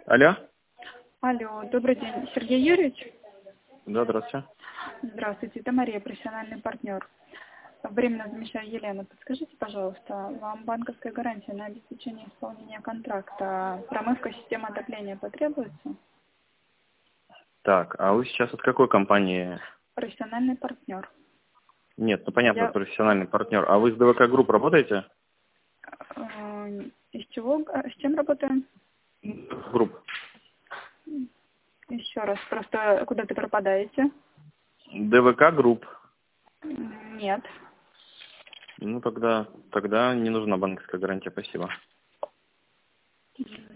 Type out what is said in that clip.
Алло? Алло, добрый день. Сергей Юрьевич? Да, здравствуйте. Здравствуйте, это Мария, профессиональный партнер. Временно замещаю Елену. Подскажите, пожалуйста, вам банковская гарантия на обеспечение исполнения контракта, промывка системы отопления потребуется? Так, а вы сейчас от какой компании? Профессиональный партнер. Нет, ну понятно, Я профессиональный партнер. А вы с ДВК Групп работаете? из чего, с чем работаем? Групп. Еще раз, просто куда-то пропадаете? ДВК Групп. Нет. Ну тогда не нужна банковская гарантия, спасибо.